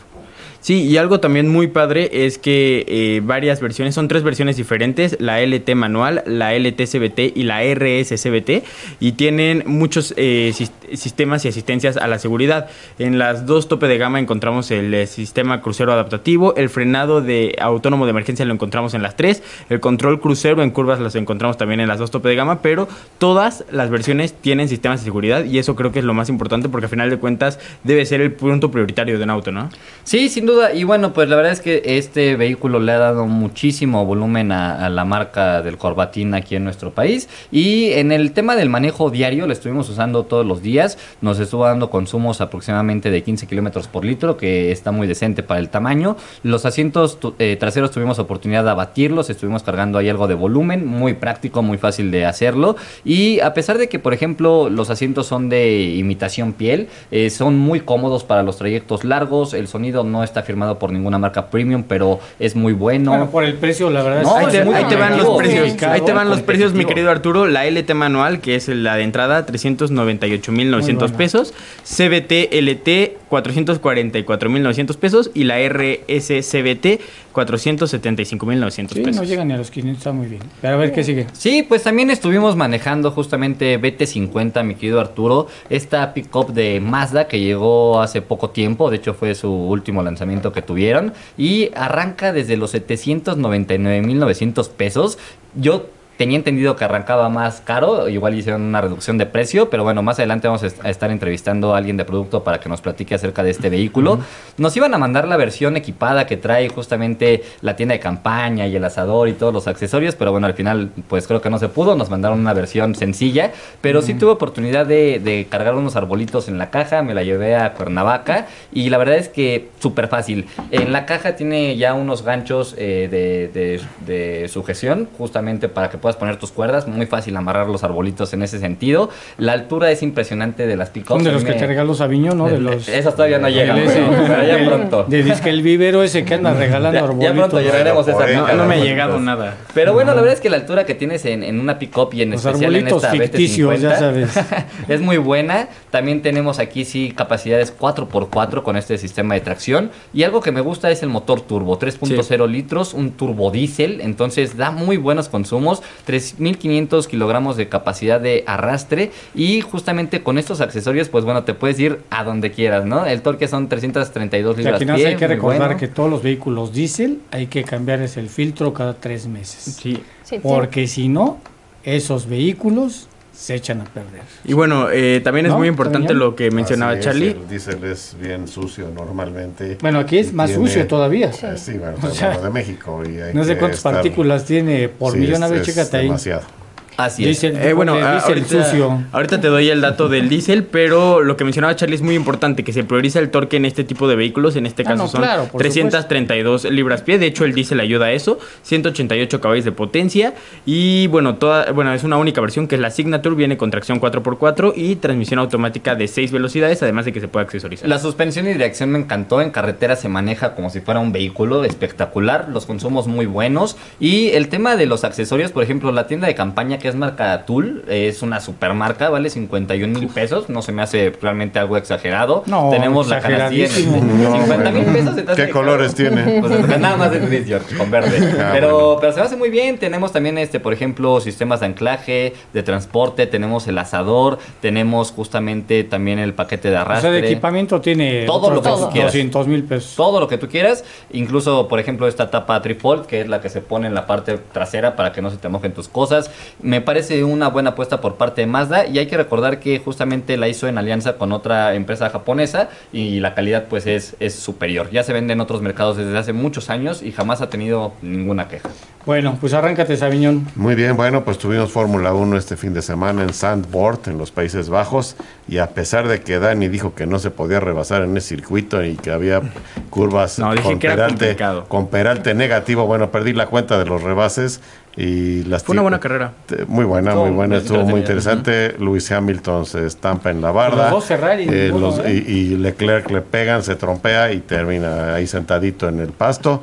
Sí, y algo también muy padre es que eh, varias versiones, son tres versiones diferentes, la L T manual, la L T C V T y la R S C V T, y tienen muchos eh, sistemas y asistencias a la seguridad. En las dos tope de gama encontramos el eh, sistema crucero adaptativo, el frenado de autónomo de emergencia lo encontramos en las tres, el control crucero en curvas los encontramos también en las dos tope de gama, pero todas las versiones tienen sistemas de seguridad y eso creo que es lo más importante porque al final de cuentas debe ser el punto prioritario de un auto, ¿no? Sí, sin duda. Y bueno, pues la verdad es que este vehículo le ha dado muchísimo volumen a, a la marca del Corbatín aquí en nuestro país. Y en el tema del manejo diario, lo estuvimos usando todos los días. Nos estuvo dando consumos aproximadamente de quince kilómetros por litro, que está muy decente para el tamaño. Los asientos eh, traseros tuvimos oportunidad de abatirlos, estuvimos cargando ahí algo de volumen, muy práctico, muy fácil de hacerlo. Y a pesar de que, por ejemplo, los asientos son de imitación piel, eh, son muy cómodos para los trayectos largos. El sonido no está firmado por ninguna marca premium, pero es muy bueno. Bueno, por el precio, la verdad. No, es ahí, te, ahí te van los precios. Ahí te van los precios, mi querido Arturo. La L T manual, que es la de entrada, trescientos noventa y ocho mil novecientos pesos. C V T L T, cuatrocientos cuarenta y cuatro mil novecientos pesos. Y la R S C V T, cuatrocientos setenta y cinco mil novecientos pesos. Sí, no llegan ni a los quinientos, está muy bien. Pero a ver qué sigue. Sí, pues también estuvimos manejando justamente B T cincuenta, mi querido Arturo. Esta pick-up de Mazda que llegó hace poco tiempo. De hecho, fue su último lanzamiento que tuvieron. Y arranca desde los setecientos noventa y nueve mil novecientos pesos. Yo tenía entendido que arrancaba más caro, igual hicieron una reducción de precio, pero bueno, más adelante vamos a estar entrevistando a alguien de producto para que nos platique acerca de este vehículo. Uh-huh. Nos iban a mandar la versión equipada que trae justamente la tienda de campaña y el asador y todos los accesorios, pero bueno, al final pues creo que no se pudo, nos mandaron una versión sencilla, pero uh-huh. sí tuve oportunidad de, de cargar unos arbolitos en la caja, me la llevé a Cuernavaca y la verdad es que súper fácil. En la caja tiene ya unos ganchos eh, de, de, de sujeción, justamente para que puedas poner tus cuerdas, muy fácil amarrar los arbolitos en ese sentido. La altura es impresionante de las pick-ups. Son de los me... que te regaló Sabiñón, ¿no? De, de los... Esas todavía no llegan, ese, pero ya pronto. De disque el vivero ese que anda regalando ya, arbolitos. Ya pronto llegaremos a esa. No, no me ha llegado nada. Pero bueno, la verdad es que la altura que tienes en, en una pick-up y en los especial en esta B T cincuenta, ya sabes. es muy buena. También tenemos aquí sí capacidades cuatro por cuatro con este sistema de tracción. Y algo que me gusta es el motor turbo, tres punto cero sí. litros, un turbo diésel. Entonces da muy buenos consumos, tres mil quinientos kilogramos de capacidad de arrastre y justamente con estos accesorios pues bueno te puedes ir a donde quieras, ¿no? El torque son trescientas treinta y dos libras pie. Pie, hay que recordar bueno. que todos los vehículos diésel hay que cambiarles el filtro cada tres meses. Sí. sí Porque sí. si no, esos vehículos se echan a perder. Y bueno, eh, también es ¿No? muy importante ¿También? lo que mencionaba Así Charlie. Es, el diésel es bien sucio normalmente. Bueno, aquí es más tiene, sucio todavía. Sí, sí bueno, o sea, de México. Y hay no sé cuántas estar, partículas tiene por sí, millón, a ver, chécate ahí. Demasiado. Así es. Diésel, eh, bueno, ahorita, sucio. ahorita te doy el dato del diésel, pero lo que mencionaba Charlie es muy importante, que se prioriza el torque en este tipo de vehículos. En este ah, caso no, son claro, trescientas treinta y dos libras pie. De hecho, el diésel ayuda a eso. ciento ochenta y ocho caballos de potencia. Y bueno, toda, bueno, es una única versión que es la Signature. Viene con tracción cuatro por cuatro y transmisión automática de seis velocidades, además de que se puede accesorizar. La suspensión y dirección me encantó. En carretera se maneja como si fuera un vehículo espectacular. Los consumos muy buenos. Y el tema de los accesorios, por ejemplo, la tienda de campaña que es marca Tool, es una supermarca, vale cincuenta y un mil pesos, no se me hace realmente algo exagerado. No, tenemos la canastilla en no, cincuenta mil pesos. ¿Qué colores caro? tiene? Pues nada más es gris, George, con verde. Ah, pero, bueno. pero se me hace muy bien. Tenemos también, este, por ejemplo, sistemas de anclaje, de transporte, tenemos el asador, tenemos justamente también el paquete de arrastre. O sea, de equipamiento tiene todo lo que tú quieras. doscientos mil pesos. Todo lo que tú quieras, incluso, por ejemplo, esta tapa trifold, que es la que se pone en la parte trasera para que no se te mojen tus cosas. Me parece una buena apuesta por parte de Mazda y hay que recordar que justamente la hizo en alianza con otra empresa japonesa y la calidad pues es, es superior. Ya se vende en otros mercados desde hace muchos años y jamás ha tenido ninguna queja. Bueno, pues arráncate, Sabiñón. Muy bien, bueno, pues tuvimos Fórmula uno este fin de semana en Zandvoort, en los Países Bajos, y a pesar de que Dani dijo que no se podía rebasar en ese circuito y que había curvas no, con, peralte, con peralte negativo, bueno, perdí la cuenta de los rebases. Y las Fue una buena carrera. Muy buena, muy buena, estuvo muy interesante. Uh-huh. Lewis Hamilton se estampa en la barda. Los dos Ferrari. Eh, los, ¿eh? y, y Leclerc le pegan, se trompea y termina ahí sentadito en el pasto.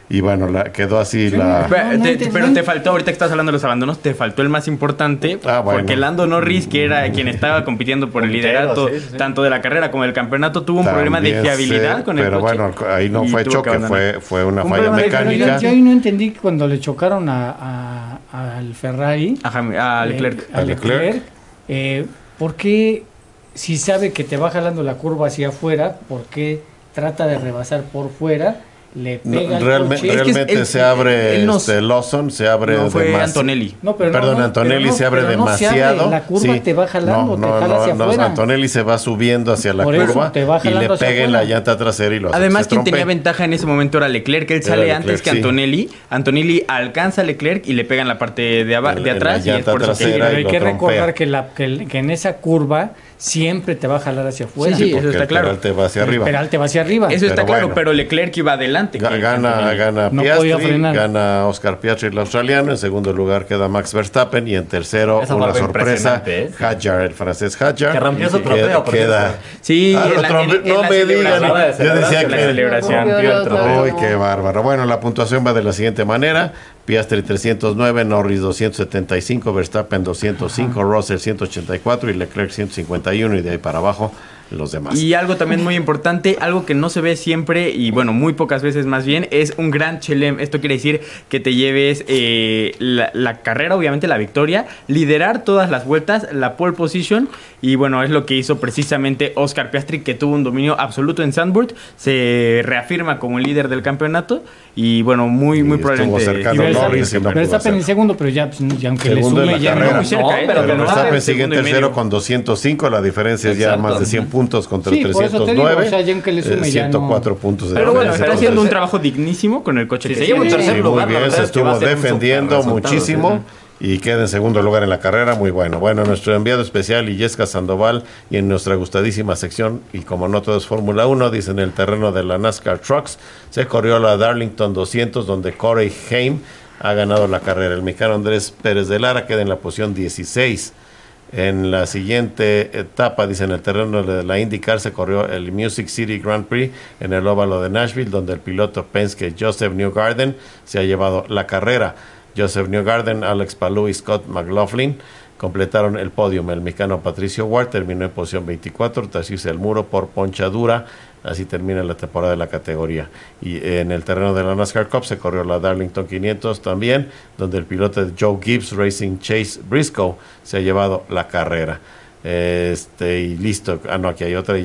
Y bueno, la, quedó así sí, la... Pero, no, te, pero te faltó, ahorita que estás hablando de los abandonos, te faltó el más importante, ah, bueno. porque Lando Norris, que era quien estaba compitiendo por el liderato, sí, sí. tanto de la carrera como del campeonato, tuvo un También problema de fiabilidad sé, con el pero coche. Pero bueno, ahí no fue choque, fue, fue una un falla mecánica. Yo, yo ahí no entendí cuando le chocaron a, a, al Ferrari, a, a Leclerc, eh, a Leclerc, Leclerc eh, ¿por qué, si sabe que te va jalando la curva hacia afuera, por qué trata de rebasar por fuera? Le pega no, realme, coche. Realmente es que él, se abre él, él este, Lawson, se abre no, fue demasi- Antonelli. No, pero Perdón, no, Antonelli no, se abre demasiado. No se abre, la curva sí. te va jalando, no, no, te jala no, hacia no, afuera. Antonelli se va subiendo hacia la Por curva te va y le pega afuera. en la llanta trasera y lo hace. Además, quien trompe. tenía ventaja en ese momento era Leclerc, que él sale Leclerc, antes que sí. Antonelli. Antonelli alcanza a Leclerc y le pega en la parte de, aba- de atrás. Y es por eso que pero hay que recordar que, la, que, que en esa curva siempre te va a jalar hacia afuera. Sí, sí, eso está claro. El Peralte va hacia arriba. El Peralte va hacia arriba. Eso está claro, pero Leclerc iba adelante. Gana, gana Piastri, gana Oscar Piastri, el australiano. En segundo lugar queda Max Verstappen. Y en tercero, Esa una sorpresa, ¿eh? Hadjar, el francés Hadjar. Que rompió su trofeo. Queda. Sí, ah, la, en, no en me digan. Yo decía que. Celebración. Uy, qué bárbaro. Bueno, la puntuación va de la siguiente manera. Piastri trescientos nueve, Norris doscientos setenta y cinco, Verstappen doscientos cinco, Ajá. Russell ciento ochenta y cuatro y Leclerc ciento cincuenta y uno, y de ahí para abajo los demás. Y algo también muy importante, algo que no se ve siempre y bueno, muy pocas veces más bien, es un gran chelem. Esto quiere decir que te lleves eh, la, la carrera, obviamente la victoria, liderar todas las vueltas, la pole position, y bueno, es lo que hizo precisamente Oscar Piastri, que tuvo un dominio absoluto en Zandvoort, se reafirma como el líder del campeonato y bueno, muy, muy probablemente... Verstappen en segundo, pero ya, pues, ya aunque segundo le sume ya no muy cerca, no, ¿eh? pero, pero Verstappen sigue en tercero con doscientos cinco, la diferencia es ya más de cien puntos contra sí, trescientos nueve, digo, o sea, ya aunque le sume, eh, ciento cuatro no. puntos de pero bueno, diferencia. está haciendo un trabajo dignísimo con el coche. Si que se lleva un tercer sí, lugar, muy bien, se estuvo defendiendo muchísimo. ¿Sí? Y queda en segundo lugar en la carrera, muy bueno. Bueno, nuestro enviado especial, Illesca Sandoval, y en nuestra gustadísima sección, y como no todo es Fórmula uno, dice en el terreno de la NASCAR Trucks, se corrió la Darlington doscientos, donde Corey Haim ha ganado la carrera. El mexicano Andrés Pérez de Lara queda en la posición dieciséis. En la siguiente etapa, dice en el terreno de la IndyCar, se corrió el Music City Grand Prix en el óvalo de Nashville, donde el piloto Penske Joseph Newgarden se ha llevado la carrera. Joseph Newgarden, Alex Palou y Scott McLaughlin completaron el podium. El mexicano Patricio Ward terminó en posición veinticuatro, tras irse al muro por ponchadura. Así termina la temporada de la categoría. Y en el terreno de la NASCAR Cup se corrió la Darlington quinientos también, donde el piloto de Joe Gibbs Racing Chase Briscoe se ha llevado la carrera. Este, y listo. Ah, no, aquí hay otra.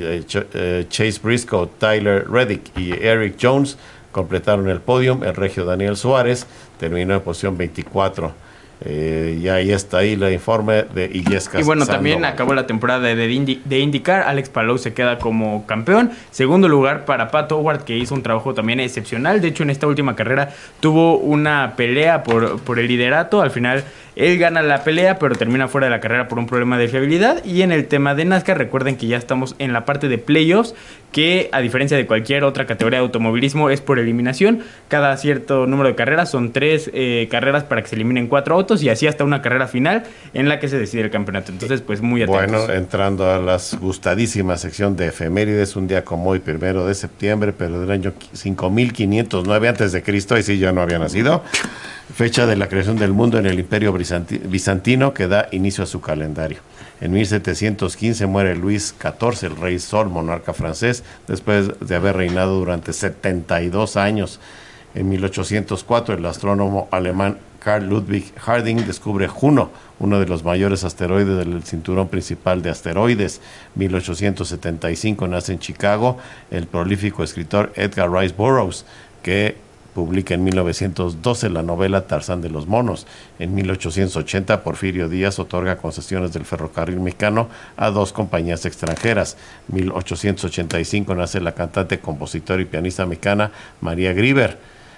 Chase Briscoe, Tyler Reddick y Eric Jones completaron el podium. El regio Daniel Suárez terminó en posición veinticuatro. Eh, y ahí está ahí el informe de Illescas. Y bueno, Sandoval. También acabó la temporada de, Indy, de IndyCar. Alex Palou se queda como campeón. Segundo lugar para Pat Howard, que hizo un trabajo también excepcional. De hecho, en esta última carrera tuvo una pelea por, por el liderato. Al final él gana la pelea, pero termina fuera de la carrera por un problema de fiabilidad. Y en el tema de NASCAR, recuerden que ya estamos en la parte de playoffs, que a diferencia de cualquier otra categoría de automovilismo es por eliminación. Cada cierto número de carreras son tres eh, carreras para que se eliminen cuatro autos, y así hasta una carrera final en la que se decide el campeonato. Entonces, pues muy atentos. Bueno, entrando a las gustadísimas sección de efemérides, un día como hoy, primero de septiembre, pero del año cinco mil quinientos nueve antes de Cristo, ahí sí ya no había nacido. Fecha de la creación del mundo en el Imperio Bizantino, que da inicio a su calendario. En mil setecientos quince muere Luis catorce, el rey Sol, monarca francés, después de haber reinado durante setenta y dos años. En mil ochocientos cuatro, el astrónomo alemán Carl Ludwig Harding descubre Juno, uno de los mayores asteroides del cinturón principal de asteroides. mil ochocientos setenta y cinco nace en Chicago el prolífico escritor Edgar Rice Burroughs, que publica en mil novecientos doce la novela Tarzán de los monos. En mil ochocientos ochenta, Porfirio Díaz otorga concesiones del ferrocarril mexicano a dos compañías extranjeras. mil ochocientos ochenta y cinco nace la cantante, compositora y pianista mexicana María Grieber.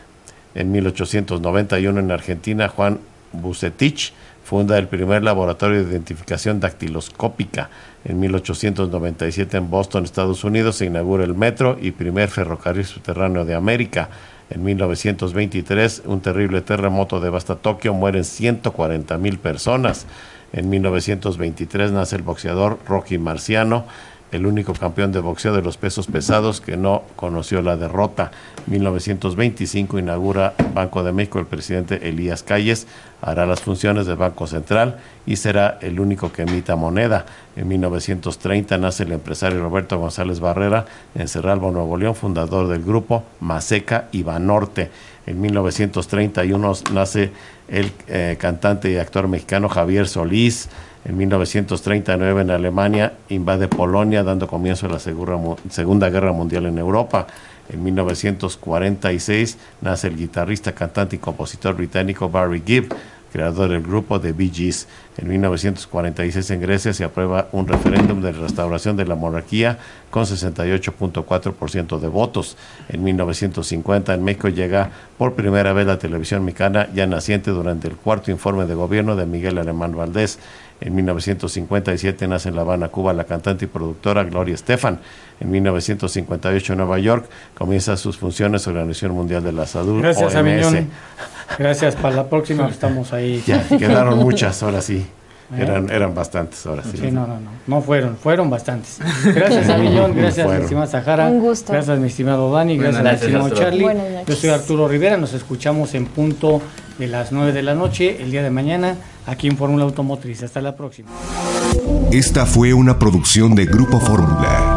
En mil ochocientos noventa y uno, en Argentina, Juan Bucetich funda el primer laboratorio de identificación dactiloscópica. En mil ochocientos noventa y siete, en Boston, Estados Unidos, se inaugura el metro y primer ferrocarril subterráneo de América. En mil novecientos veintitrés, un terrible terremoto devasta Tokio, mueren ciento cuarenta mil personas. En mil novecientos veintitrés nace el boxeador Rocky Marciano, el único campeón de boxeo de los pesos pesados que no conoció la derrota. En mil novecientos veinticinco inaugura Banco de México el presidente Elías Calles, hará las funciones de Banco Central y será el único que emita moneda. En mil novecientos treinta nace el empresario Roberto González Barrera en Cerralbo, Nuevo León, fundador del grupo Maseca y Banorte. En mil novecientos treinta y uno nace el eh, cantante y actor mexicano Javier Solís. En mil novecientos treinta y nueve en Alemania invade Polonia, dando comienzo a la Segura, Segunda Guerra Mundial en Europa. En mil novecientos cuarenta y seis nace el guitarrista, cantante y compositor británico Barry Gibb, creador del grupo The Bee Gees. En mil novecientos cuarenta y seis en Grecia se aprueba un referéndum de restauración de la monarquía con sesenta y ocho punto cuatro por ciento de votos. En mil novecientos cincuenta en México llega por primera vez la televisión mexicana, ya naciente durante el cuarto informe de gobierno de Miguel Alemán Valdés. En mil novecientos cincuenta y siete nace en La Habana, Cuba, la cantante y productora Gloria Estefan. En mil novecientos cincuenta y ocho en Nueva York comienza sus funciones la Organización Mundial de la Salud. Gracias, Aviñón. Gracias, para la próxima estamos ahí. Ya, quedaron muchas, ahora sí. Eran, eran bastantes, ahora sí. Sí, no, no, no. No fueron, fueron bastantes. Gracias, Aviñón. Gracias, mi estimada Sahara. Un gusto. Gracias, mi estimado Dani. Gracias, mi estimado Charlie. Yo soy Arturo Rivera. Nos escuchamos en punto de las nueve de la noche el día de mañana aquí en Fórmula Automotriz. Hasta la próxima. Esta fue una producción de Grupo Fórmula.